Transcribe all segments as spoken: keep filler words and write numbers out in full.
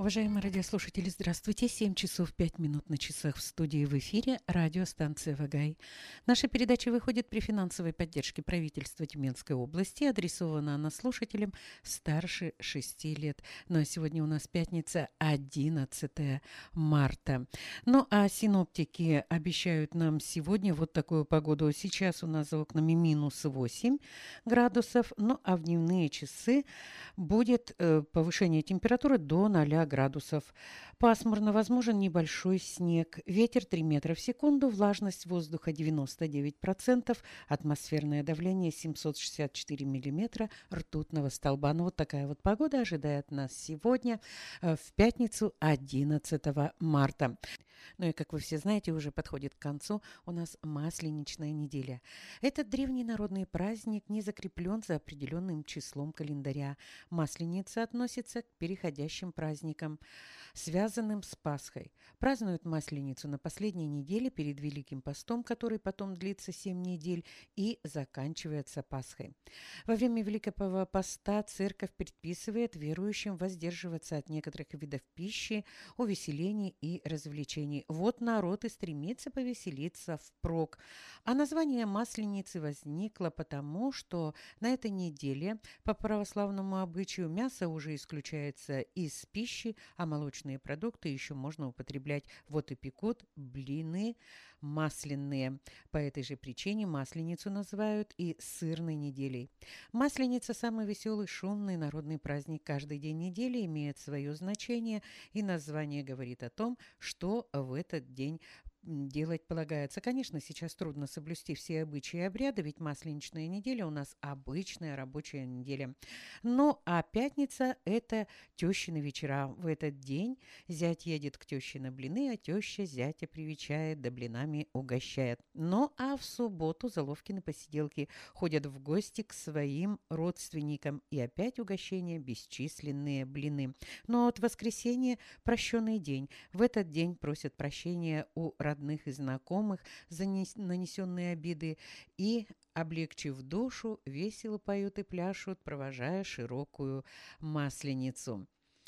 Уважаемые радиослушатели, здравствуйте. семь часов пять минут на часах в студии, в эфире радиостанция «Вагай». Наша передача выходит при финансовой поддержке правительства Тюменской области. Адресована она слушателям старше шести лет. Ну а сегодня у нас пятница, одиннадцатое марта. Ну а синоптики обещают нам сегодня вот такую погоду. Сейчас у нас за окнами минус восемь градусов. Ну а в дневные часы будет э, повышение температуры до ноля градусов. Пасмурно, возможен небольшой снег. Ветер три метра в секунду, влажность воздуха девяносто девять процентов, атмосферное давление семьсот шестьдесят четыре миллиметра ртутного столба. Ну вот такая вот погода ожидает нас сегодня, в пятницу, одиннадцатого марта. Ну и, как вы все знаете, уже подходит к концу у нас Масленичная неделя. Этот древний народный праздник не закреплен за определенным числом календаря. Масленица относится к переходящим праздникам, связанным с Пасхой. Празднуют Масленицу на последней неделе перед Великим постом, который потом длится семь недель и заканчивается Пасхой. Во время Великого поста церковь предписывает верующим воздерживаться от некоторых видов пищи, увеселений и развлечений. Вот народ и стремится повеселиться впрок. А название Масленицы возникло потому, что на этой неделе по православному обычаю мясо уже исключается из пищи, а молочные продукты еще можно употреблять. Вот и пекут блины масляные. По этой же причине Масленицу называют и сырной неделей. Масленица – самый веселый, шумный народный праздник. Каждый день недели имеет свое значение, и название говорит о том, что в этот день делать полагается. Конечно, сейчас трудно соблюсти все обычаи и обряды, ведь Масленичная неделя у нас обычная рабочая неделя. Ну, а пятница – это тещины вечера. В этот день зять едет к теще на блины, а теща зятя привечает, да блинами угощает. Ну, а в субботу Заловкины посиделки ходят в гости к своим родственникам, и опять угощения, бесчисленные блины. Но от воскресенья – прощенный день. В этот день просят прощения у родственников, родных и знакомых за нанесенные обиды и, облегчив душу, весело поют и пляшут, провожая широкую Масленицу.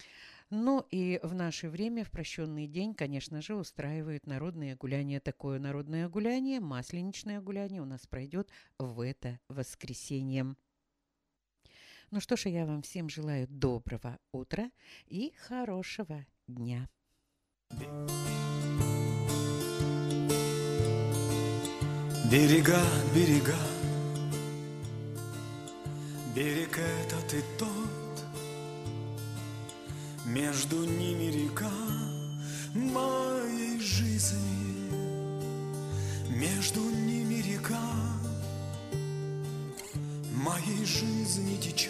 Ну и в наше время, в прощенный день, конечно же, устраивают народное гуляние. Такое народное гуляние, масленичное гуляние у нас пройдет в это воскресенье. Ну что ж, я вам всем желаю доброго утра и хорошего дня. Берега, берега, берег этот и тот, между ними река моей жизни, между ними река моей жизни течет,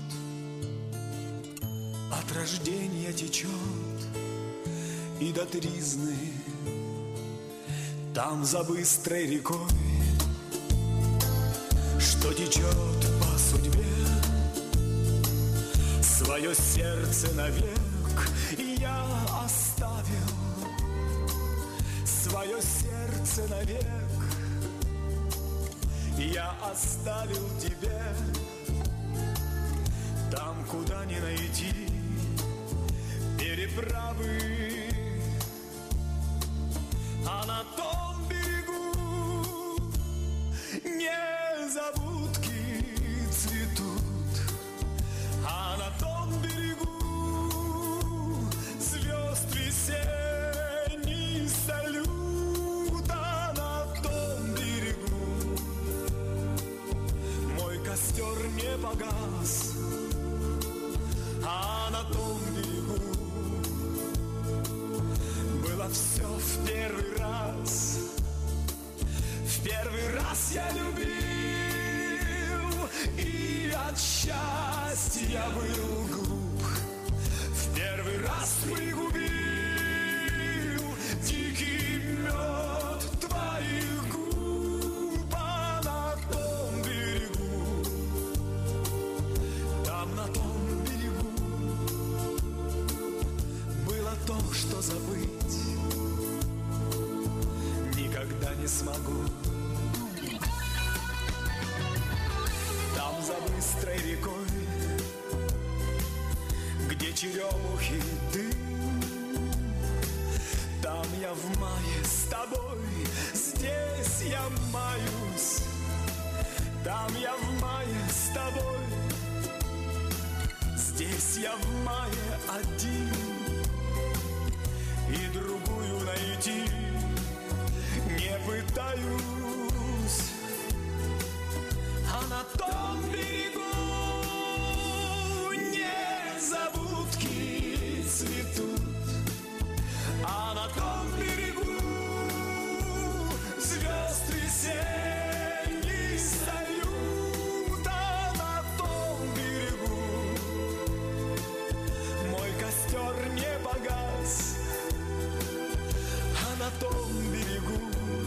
от рождения течет и до тризны. Там за быстрой рекой, что течет по судьбе, свое сердце навек я оставил, свое сердце навек я оставил тебе. Там, куда не найти переправы, а на том берегу незабудки цветут, а на том берегу звезд весенний салют, а на том берегу мой костер не погас, а на том берегу было все в первый раз. В первый раз я любил, и от счастья был глуп. В первый раз пригубил дикий мед твоих губ, а на том берегу, там на том берегу было то, что забыть никогда не смогу. Там за быстрой рекой, где черемухи дым, я маюсь, там я в мае с тобой. Здесь я в мае один, и другую найти не пытаюсь. А на том берегу незабудки цветут, а на том берегу звезд весенний салют, а на том берегу мой костер не погас, а на том берегу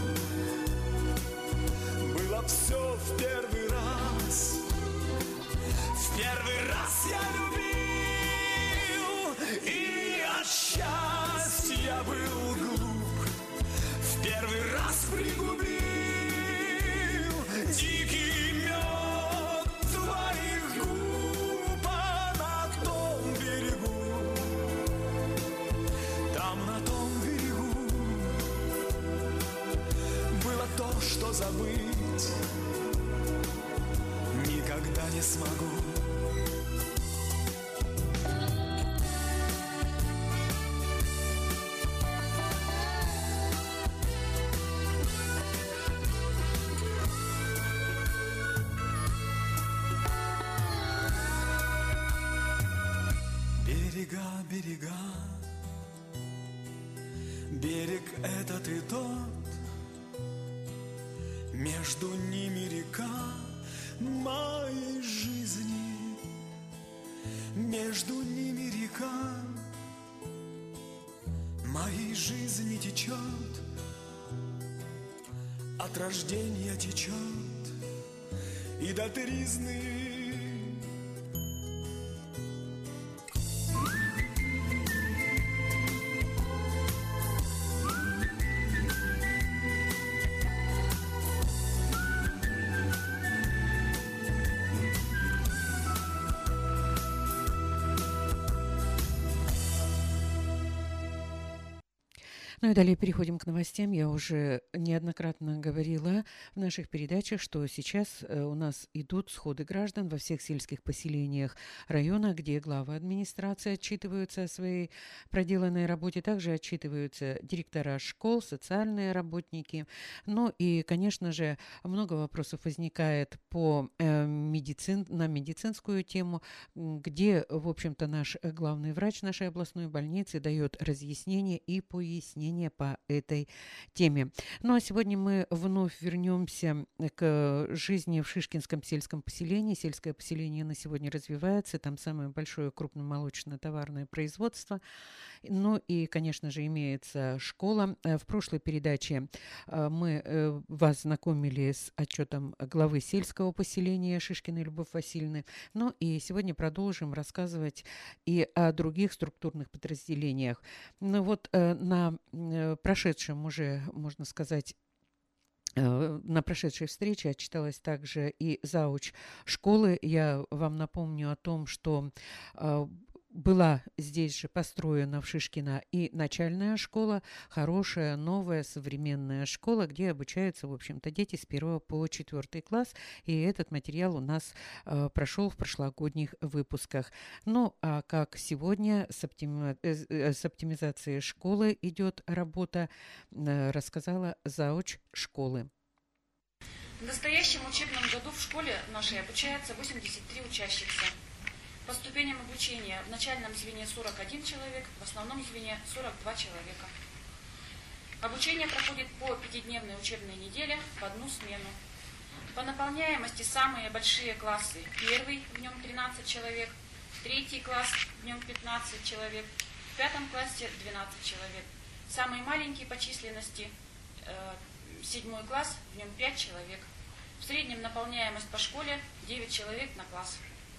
было все в первый раз. В первый раз я любил, и от счастья был глуп. В первый раз пригубил дикий мед твоих губ, а на том берегу, там на том берегу было то, что забыть никогда не смогу. Берега, берега, берег этот и тот, между ними река моей жизни, между ними река моей жизни течет, от рождения течет и до тризны. Ну и далее переходим к новостям. Я уже неоднократно говорила в наших передачах, что сейчас у нас идут сходы граждан во всех сельских поселениях района, где главы администрации отчитываются о своей проделанной работе, также отчитываются директора школ, социальные работники. Ну и, конечно же, много вопросов возникает по э, медицин, на медицинскую тему, где, в общем-то, наш главный врач нашей областной больницы дает разъяснения и пояснения по этой теме. Ну а сегодня мы вновь вернемся к жизни в Шишкинском сельском поселении. Сельское поселение на сегодня развивается, там самое большое крупномолочно-товарное производство. Ну и, конечно же, имеется школа. В прошлой передаче мы вас знакомили с отчетом главы сельского поселения Шишкиной Любовь Васильевны. Ну и сегодня продолжим рассказывать и о других структурных подразделениях. Ну вот на прошедшем уже, можно сказать, на прошедшей встрече отчиталась также и зауч школы. Я вам напомню о том, что была здесь же построена в Шишкино и начальная школа, хорошая, новая, современная школа, где обучаются, в общем-то, дети с первого по четвертый класс. И этот материал у нас э, прошел в прошлогодних выпусках. Ну, а как сегодня с, оптими... э, с оптимизацией школы идет работа, э, рассказала зауч школы. В настоящем учебном году в школе нашей обучается восемьдесят три учащихся. По ступеням обучения в начальном звене сорок один человек, в основном звене сорок два человека. Обучение проходит по пятидневной учебной неделе в одну смену. По наполняемости самые большие классы. Первый, в нем тринадцать человек, третий класс, в нем пятнадцать человек, в пятом классе двенадцать человек. Самый маленький по численности, э, седьмой класс, в нем пять человек. В среднем наполняемость по школе девять человек на класс.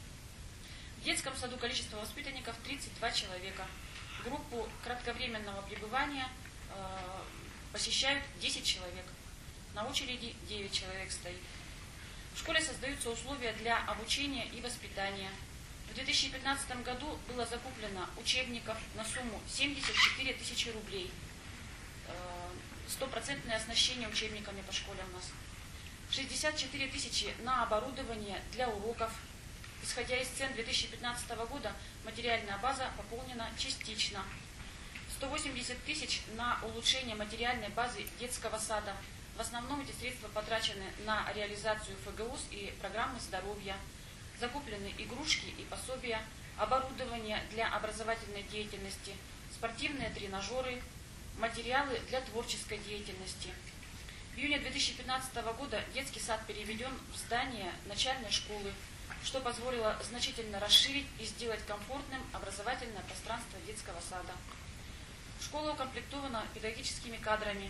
В детском саду количество воспитанников тридцать два человека. Группу кратковременного пребывания э, посещают десять человек. На очереди девять человек стоит. В школе создаются условия для обучения и воспитания. В две тысячи пятнадцатом году было закуплено учебников на сумму семьдесят четыре тысячи рублей. стопроцентное оснащение учебниками по школе у нас. шестьдесят четыре тысячи на оборудование для уроков. Исходя из цен две тысячи пятнадцатого года, материальная база пополнена частично. сто восемьдесят тысяч на улучшение материальной базы детского сада. В основном эти средства потрачены на реализацию ФГУС и программы здоровья. Закуплены игрушки и пособия, оборудование для образовательной деятельности, спортивные тренажеры, материалы для творческой деятельности. В июне две тысячи пятнадцатого года детский сад переведен в здание начальной школы, что позволило значительно расширить и сделать комфортным образовательное пространство детского сада. Школа укомплектована педагогическими кадрами.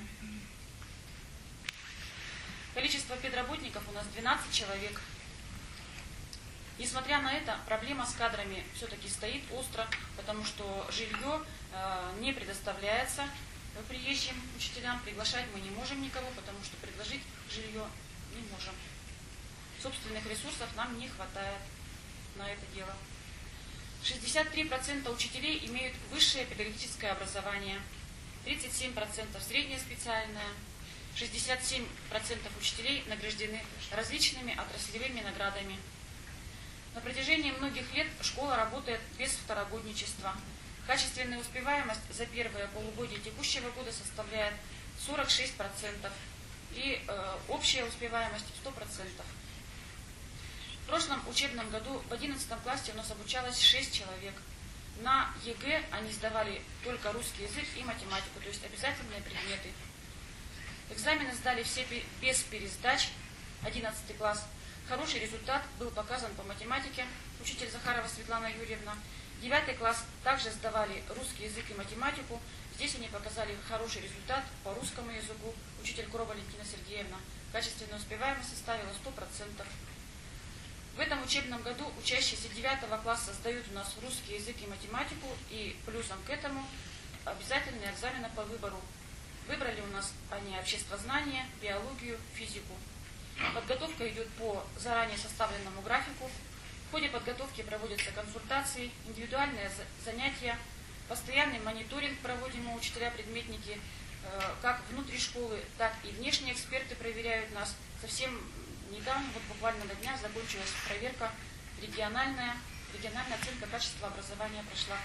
Количество педработников у нас двенадцать человек. Несмотря на это, проблема с кадрами все-таки стоит остро, потому что жилье э, не предоставляется приезжим учителям. Приглашать мы не можем никого, потому что предложить жилье не можем. Собственных ресурсов нам не хватает на это дело. шестьдесят три процента учителей имеют высшее педагогическое образование, тридцать семь процентов среднее специальное, шестьдесят семь процентов учителей награждены различными отраслевыми наградами. На протяжении многих лет школа работает без второгодничества. Качественная успеваемость за первое полугодие текущего года составляет сорок шесть процентов и э, общая успеваемость сто процентов. В прошлом учебном году в одиннадцатом классе у нас обучалось шесть человек. На ЕГЭ они сдавали только русский язык и математику, то есть обязательные предметы. Экзамены сдали все без пересдач, одиннадцатый класс. Хороший результат был показан по математике, учитель Захарова Светлана Юрьевна. девятый класс также сдавали русский язык и математику. Здесь они показали хороший результат по русскому языку, учитель Курова Валентина Сергеевна. Качественная успеваемость составила сто процентов. В этом учебном году учащиеся девятого класса сдают у нас русский язык и математику, и плюсом к этому обязательные экзамены по выбору. Выбрали у нас они обществознание, биологию, физику. Подготовка идет по заранее составленному графику. В ходе подготовки проводятся консультации, индивидуальные занятия, постоянный мониторинг проводим мы учителя-предметники, как внутри школы, так и внешние эксперты проверяют нас. Совсем недавно, вот буквально на днях, закончилась проверка региональная, региональная оценка качества образования прошла.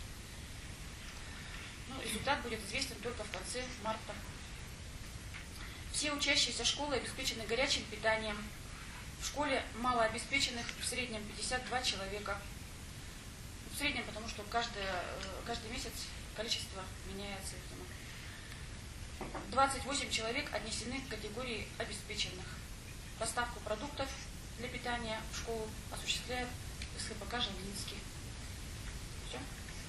Ну, результат будет известен только в конце марта. Все учащиеся школы обеспечены горячим питанием. В школе малообеспеченных в среднем пятьдесят два человека. В среднем, потому что каждый, каждый месяц количество меняется. двадцать восемь человек отнесены к категории обеспеченных. Поставку продуктов для питания в школу осуществляет СХПК Жамлинский. Все.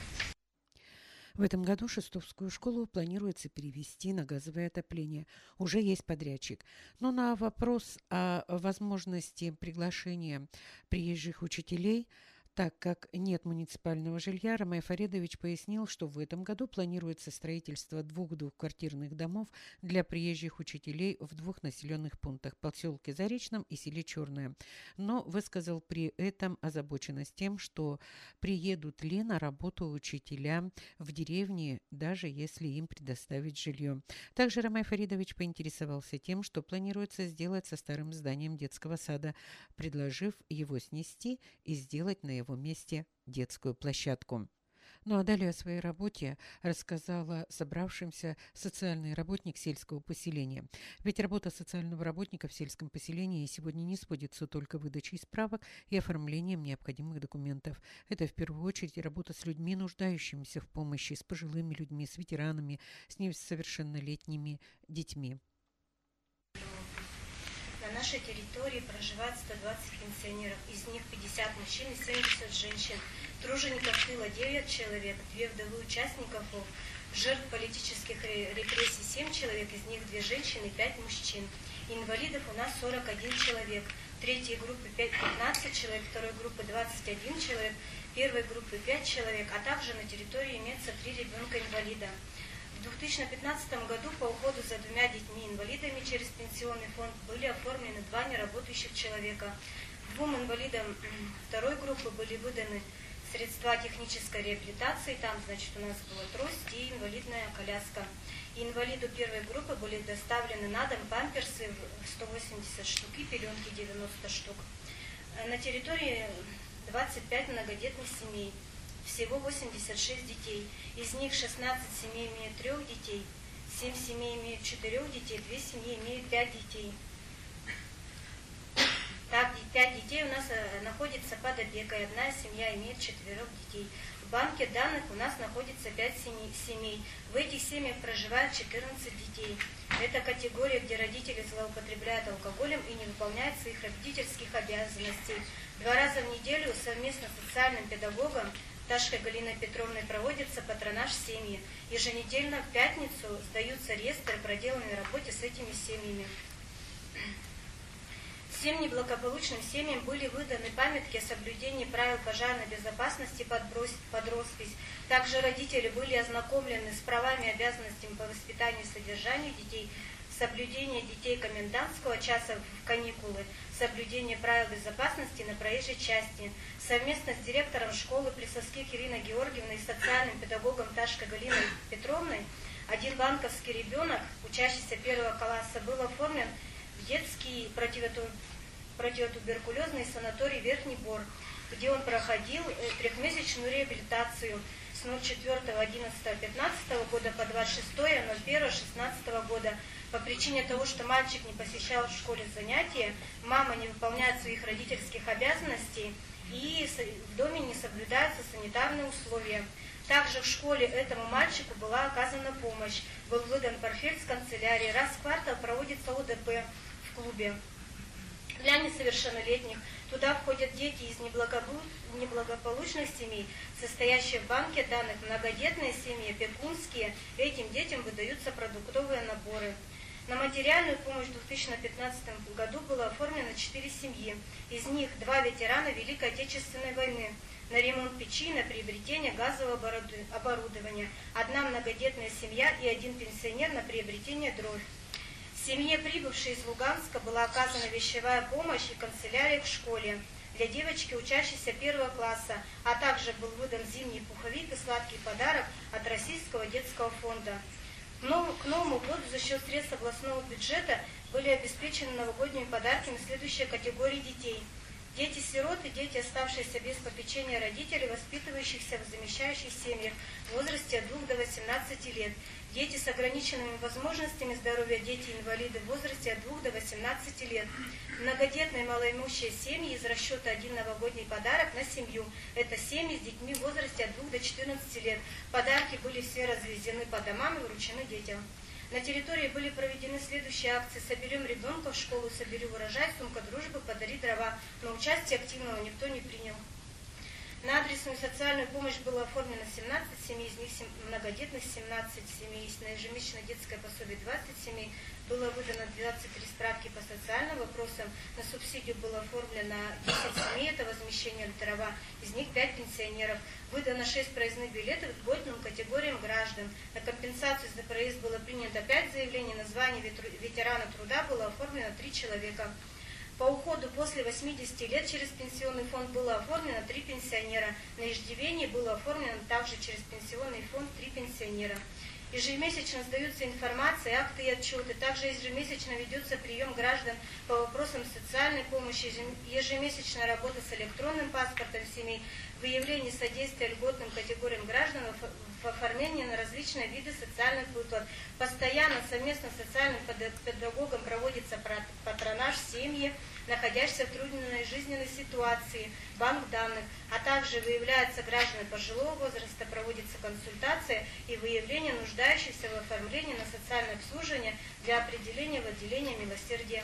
В этом году Шестовскую школу планируется перевести на газовое отопление. Уже есть подрядчик. Но на вопрос о возможности приглашения приезжих учителей, так как нет муниципального жилья, Ромей Фаредович пояснил, что в этом году планируется строительство двух двухквартирных домов для приезжих учителей в двух населенных пунктах – поселке Заречном и селе Черное. Но высказал при этом озабоченность тем, что приедут ли на работу учителя в деревне, даже если им предоставить жилье. Также Ромей Фаредович поинтересовался тем, что планируется сделать со старым зданием детского сада, предложив его снести и сделать на его месте детскую площадку. Ну а далее о своей работе рассказала собравшимся социальный работник сельского поселения. Ведь работа социального работника в сельском поселении сегодня не сводится только выдачей справок и оформлением необходимых документов. Это в первую очередь работа с людьми, нуждающимися в помощи, с пожилыми людьми, с ветеранами, с несовершеннолетними детьми. На нашей территории проживает сто двадцать пенсионеров, из них пятьдесят мужчин и семьдесят женщин. Тружеников тыла девять человек, две вдовы участников, жертв политических репрессий семь человек, из них две женщины и пять мужчин. Инвалидов у нас сорок один человек, третьей группы пятнадцать человек, второй группы двадцать один человек, первой группы пять человек, а также на территории имеется три ребенка-инвалида. В две тысячи пятнадцатом году по уходу за двумя детьми-инвалидами через пенсионный фонд были оформлены два неработающих человека. Двум инвалидам второй группы были выданы средства технической реабилитации. Там, значит, у нас была трость и инвалидная коляска. И инвалиду первой группы были доставлены на дом памперсы сто восемьдесят штук и пеленки девяносто штук. На территории двадцать пять многодетных семей. Всего восемьдесят шесть детей. Из них шестнадцать семей имеют трех детей, семь семей имеют четырех детей, две семьи имеют пять детей. Так, пять детей у нас находится под опекой, одна семья имеет четверых детей. В банке данных у нас находится пять семей. В этих семьях проживает четырнадцать детей. Это категория, где родители злоупотребляют алкоголем и не выполняют своих родительских обязанностей. Два раза в неделю совместно с социальным педагогом Ташкой Галиной Петровной проводится патронаж семьи. Еженедельно в пятницу сдаются реестры о проделанной работе с этими семьями. Всем неблагополучным семьям были выданы памятки о соблюдении правил пожарной безопасности под, брось, под роспись. Также родители были ознакомлены с правами и обязанностями по воспитанию и содержанию детей, соблюдение детей комендантского часа в каникулы, соблюдение правил безопасности на проезжей части. Совместно с директором школы Плесовских Ириной Георгиевной и социальным педагогом Ташкой Галиной Петровной один банковский ребенок, учащийся первого класса, был оформлен в детский противотуберкулезный санаторий Верхний Бор, где он проходил трехмесячную реабилитацию с четвёртого одиннадцатого пятнадцатого года по двадцать шестое ноль первого шестнадцатого года. По причине того, что мальчик не посещал в школе занятия, мама не выполняет своих родительских обязанностей и в доме не соблюдаются санитарные условия. Также в школе этому мальчику была оказана помощь. Был выдан портфель с канцелярии. Раз в квартал проводится О Д П в клубе для несовершеннолетних. Туда входят дети из неблагополучных семей, состоящие в банке данных, многодетные семьи, опекунские. Этим детям выдаются продуктовые наборы. На материальную помощь в две тысячи пятнадцатом году было оформлено четыре семьи. Из них два ветерана Великой Отечественной войны на ремонт печи, на приобретение газового оборудования, одна многодетная семья и один пенсионер на приобретение дров. Семье, прибывшей из Луганска, была оказана вещевая помощь и канцелярия в школе для девочки, учащейся первого класса, а также был выдан зимний пуховик и сладкий подарок от Российского детского фонда. Но к Новому году за счет средств областного бюджета были обеспечены новогодними подарками следующей категории детей. Дети-сироты, дети, оставшиеся без попечения родителей, воспитывающихся в замещающих семьях в возрасте от двух до восемнадцати лет. Дети с ограниченными возможностями здоровья, дети-инвалиды в возрасте от двух до восемнадцати лет. Многодетные малоимущие семьи из расчета один новогодний подарок на семью. Это семьи с детьми в возрасте от двух до четырнадцати лет. Подарки были все развезены по домам и вручены детям. На территории были проведены следующие акции. Соберем ребенка в школу, собери урожай, сумка дружбы, подари дрова. Но участие активного никто не принял. На адресную социальную помощь было оформлено семнадцать семей, из них многодетных семнадцать семей, на ежемесячное детское пособие двадцать семей, было выдано двадцать три справки по социальным вопросам, на субсидию было оформлено десять семей, это возмещение дрова, из них пять пенсионеров, выдано шесть проездных билетов к льготным категориям граждан, на компенсацию за проезд было принято пять заявлений, на звание ветерана труда было оформлено три человека. По уходу после восьмидесяти лет через пенсионный фонд было оформлено три пенсионера. На иждивении было оформлено также через пенсионный фонд три пенсионера. Ежемесячно сдаются информация, акты и отчеты. Также ежемесячно ведется прием граждан по вопросам социальной помощи, ежемесячная работа с электронным паспортом семей, выявление содействия льготным категориям граждан в оформлении на различные виды социальных выплат. Постоянно совместно с социальным педагогом проводится патронаж семьи, находящихся в трудной жизненной ситуации, банк данных, а также выявляются граждане пожилого возраста, проводится консультация и выявление нуждающихся в оформлении на социальное обслуживание для определения в отделение милосердия.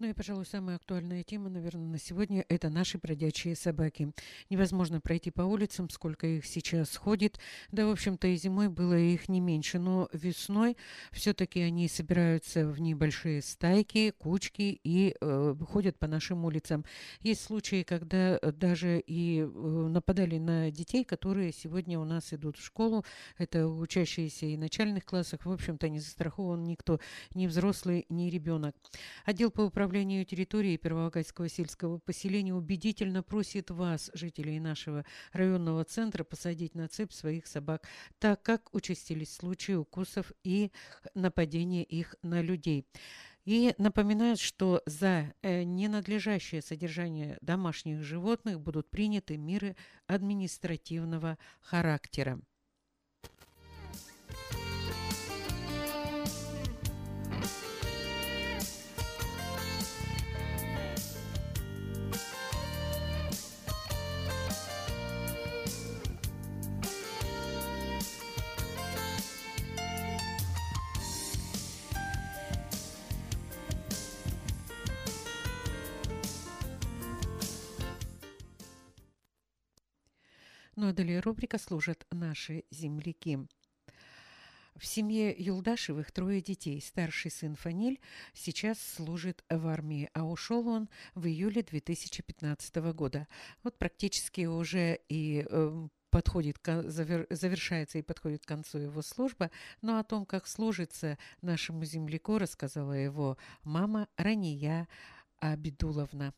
Ну и, пожалуй, самая актуальная тема, наверное, на сегодня – это наши бродячие собаки. Невозможно пройти по улицам, сколько их сейчас ходит. Да, в общем-то, и зимой было их не меньше. Но весной все-таки они собираются в небольшие стайки, кучки и э, ходят по нашим улицам. Есть случаи, когда даже и э, нападали на детей, которые сегодня у нас идут в школу. Это учащиеся и начальных классах. В общем-то, не застрахован никто, ни взрослый, ни ребенок. Отдел по управлению территории Перволагайского сельского поселения убедительно просит вас, жителей нашего районного центра, посадить на цепь своих собак, так как участились случаи укусов и нападения их на людей. И напоминают, что за э, ненадлежащее содержание домашних животных будут приняты меры административного характера. Ну а далее рубрика «Служат наши земляки». В семье Юлдашевых трое детей. Старший сын Фаниль сейчас служит в армии, а ушел он в июле две тысячи пятнадцатого года. Вот практически уже и э, подходит, завер, завершается и подходит к концу его служба. Но о том, как служится нашему земляку, рассказала его мама Рания Абидуловна.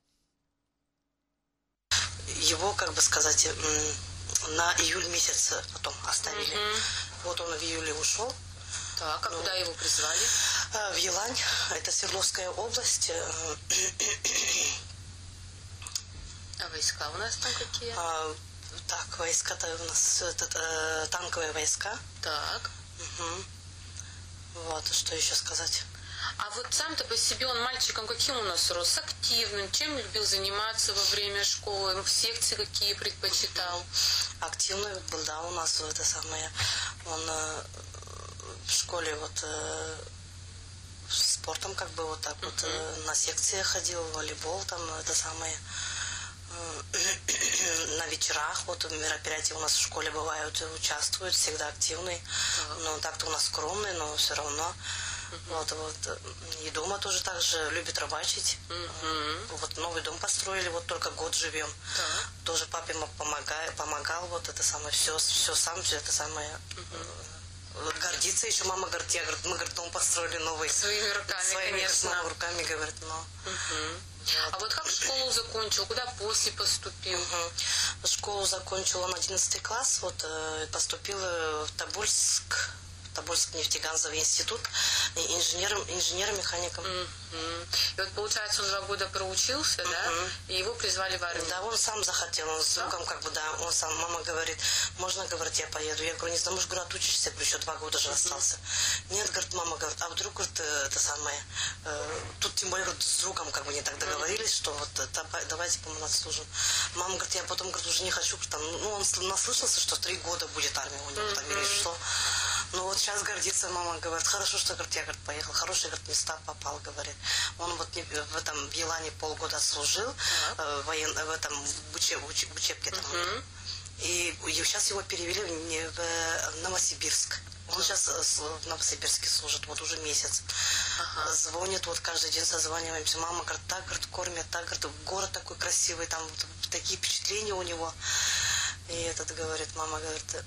Его, как бы сказать, на июль месяц потом оставили. Mm-hmm. Вот он в июле ушел. Так, а ну, куда его призвали? В Елань, это Свердловская область. А войска у нас там какие? А, так, войска-то у нас это, э, танковые войска. Так. Угу. Вот, что еще сказать? А вот сам-то по себе он мальчиком каким у нас рос? Активным? Чем любил заниматься во время школы? Секции какие предпочитал? Активный был, да, у нас это самое. Он э, в школе вот э, спортом как бы вот так uh-huh. вот э, на секции ходил, волейбол там, это самое. Э, на вечерах вот мероприятия у нас в школе бывают, участвует, всегда активный. Uh-huh. Но так-то у нас скромный, но все равно. Uh-huh. Вот, вот. И дома тоже так же любит рыбачить. Uh-huh. Вот новый дом построили, вот только год живем. Uh-huh. Тоже папе помогал, помогал, вот это самое, все, все сам, все это самое. Uh-huh. Гордится еще, мама говорит, я, говорит, мы, говорит, дом построили новый. Своими руками, Своими, конечно. Своими руками, говорит, но. Uh-huh. Вот. А вот как школу закончил, куда после поступил? Uh-huh. Школу закончил он одиннадцатый класс, вот поступил в Тобольск. Тобольский нефтегазовый институт, инженером, инженером-механиком. Mm-hmm. И вот, получается, он два года проучился, mm-hmm. да? И его призвали в армию. Да, он сам захотел, он с другом, как бы, да, он сам, мама говорит, можно, говорит, я поеду. Я говорю, не знаю, может, говорю, отучишься, я говорю, еще два года же mm-hmm. остался. Нет, говорит, мама, говорит, а вдруг, говорит, это самое, э, тут, тем более, говорит, с другом, как бы, не так договорились, mm-hmm. что вот, давайте, по-моему, отслужим. Мама говорит, я потом, говорит, уже не хочу, там, ну, он наслышался, что три года будет армия у него, mm-hmm. там, или что. Ну вот сейчас гордится, мама говорит, хорошо, что, говорит, я, говорит, поехал, хорошие, говорит, места попал, говорит. Он вот в этом в Елане полгода служил, uh-huh. э, воен, в этом в, учеб, в учебке там. Uh-huh. И, и сейчас его перевели в, в Новосибирск. Он сейчас в Новосибирске служит, вот уже месяц. Uh-huh. Звонит, вот каждый день созваниваемся. Мама говорит, так, говорит, кормят, так, говорит, город такой красивый, там вот, такие впечатления у него. И этот говорит, мама говорит,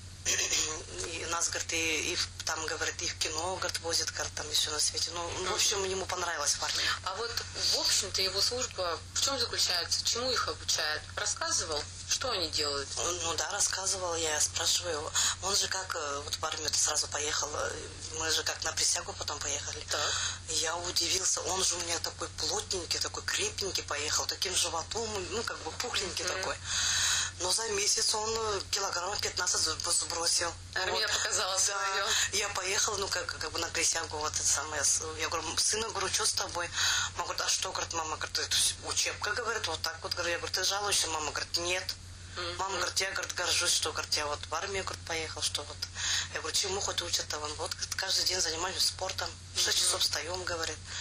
и нас, говорит, и, и там, говорит, и в кино, говорит, возят, говорит, там еще на свете. Ну, в общем, ему понравилось в армии. А вот, в общем-то, его служба в чем заключается? Чему их обучают? Рассказывал? Что они делают? Ну да, рассказывал, я спрашиваю его. Он же как, вот в армию сразу поехал, мы же как на присягу потом поехали. Так. Я удивился, он же у меня такой плотненький, такой крепенький поехал, таким животом, ну, как бы пухленький mm-hmm. такой. Но за месяц он килограммов пятнадцать сбросил. Армия вот. Показала да. свое. Я поехала, ну, как, как бы на присягу, вот это самое. Я говорю, сына, говорю, что с тобой? Мама говорит, а что, говорит, мама, говорит, это учебка, говорит, вот так вот. Я говорю, ты жалуешься? Мама говорит, нет. Mm-hmm. Мама говорит, я, говорит, горжусь, что, говорит, я вот в армию, говорит, поехал, что вот. Я говорю, чему хоть учат-то вам? Вот, говорит, каждый день занимаюсь спортом, шесть mm-hmm. часов встаем, говорит.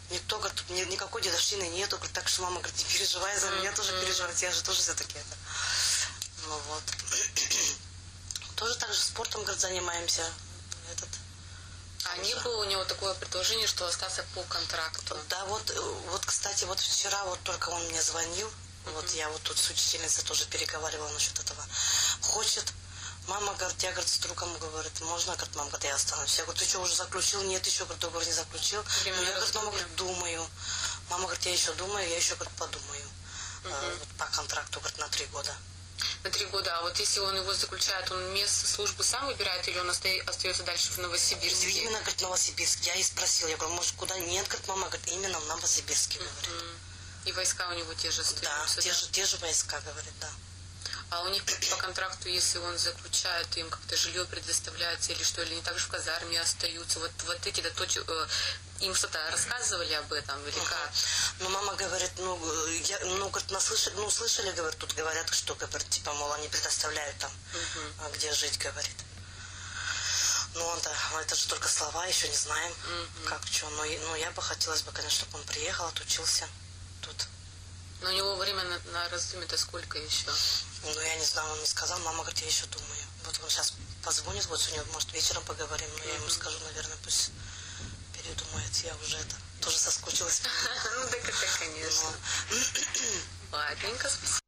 никто, говорит, ни, никакой дедовщины нету, говорит, так что мама, говорит, не переживай за меня, тоже переживать, я же тоже все-таки это. Ну вот. Тоже так же спортом, говорит, занимаемся. Этот. А не было у него такое предложение, что остаться по контракту? Да, вот, вот, кстати, вот вчера вот только он мне звонил, mm-hmm. вот я вот тут с учительницей тоже переговаривала насчет этого. Хочет, мама, говорит, я, говорит, с другом, говорит, можно, говорит, мама, говорит, я останусь. Я говорю, ты что, уже заключил? Нет, еще, говорит, договор не заключил. Время я, говорит, мама, говорит, думаю. Мама, говорит, я еще думаю, я еще, говорит, подумаю. Mm-hmm. А, вот по контракту, говорит, на три года. На три года. А вот если он его заключает, он место службы сам выбирает или он остается дальше в Новосибирске? Именно, говорит, Новосибирск. Я и спросила, я говорю, может, куда? Нет, говорит, мама, говорит, именно в Новосибирске, говорит. Mm-hmm. И войска у него те же остаются? Да, те же, те же войска, говорит, да. А у них по контракту, если он заключает, им как-то жилье предоставляется или что, или они также в казарме остаются? Вот, вот эти, да, точки, э, им что-то рассказывали об этом или uh-huh. как? Ну, мама говорит, ну, я, ну, говорит, наслышали, ну, слышали, говорит, тут говорят, что, говорит, типа, мол, они предоставляют там, uh-huh. где жить, говорит. Ну, он-то, это же только слова, еще не знаем, uh-huh. как, что. Но, ну, я бы хотелось бы, конечно, чтобы он приехал, отучился тут. Но у него время на, на раздумье-то сколько еще? Ну, я не знаю, он не сказал. Мама говорит, я еще думаю. Вот он сейчас позвонит, вот сегодня, может, вечером поговорим, но я ему скажу, наверное, пусть передумает. Я уже это тоже соскучилась. Ну, так это, конечно. Ладненько, спасибо.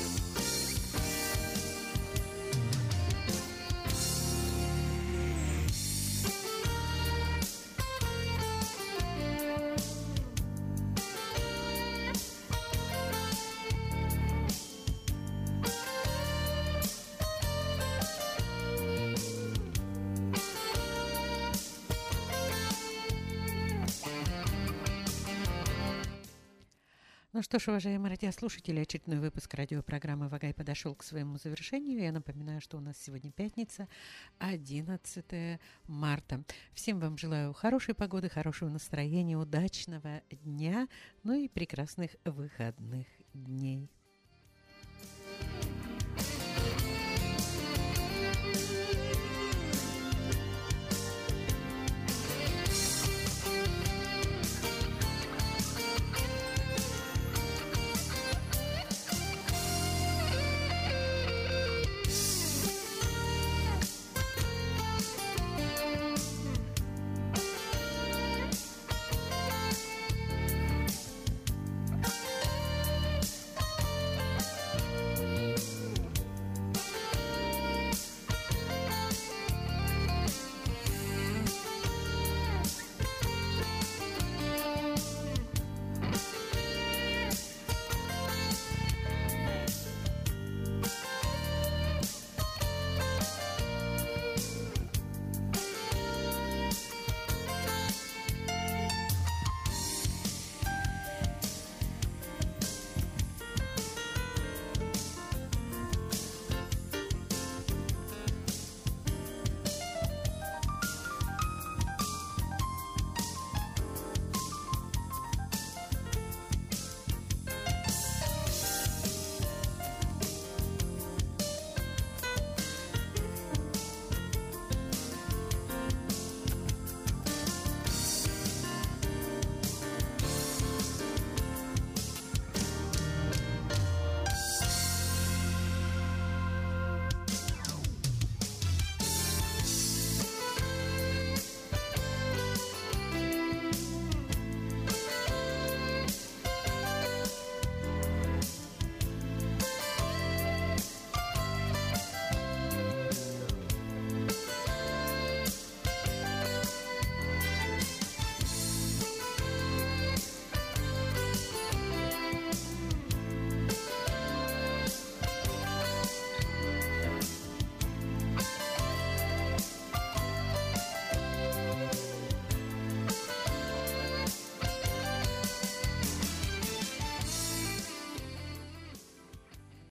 Ну что ж, уважаемые радиослушатели, очередной выпуск радиопрограммы «Вагай» подошел к своему завершению. Я напоминаю, что у нас сегодня пятница, одиннадцатое марта. Всем вам желаю хорошей погоды, хорошего настроения, удачного дня, ну и прекрасных выходных дней.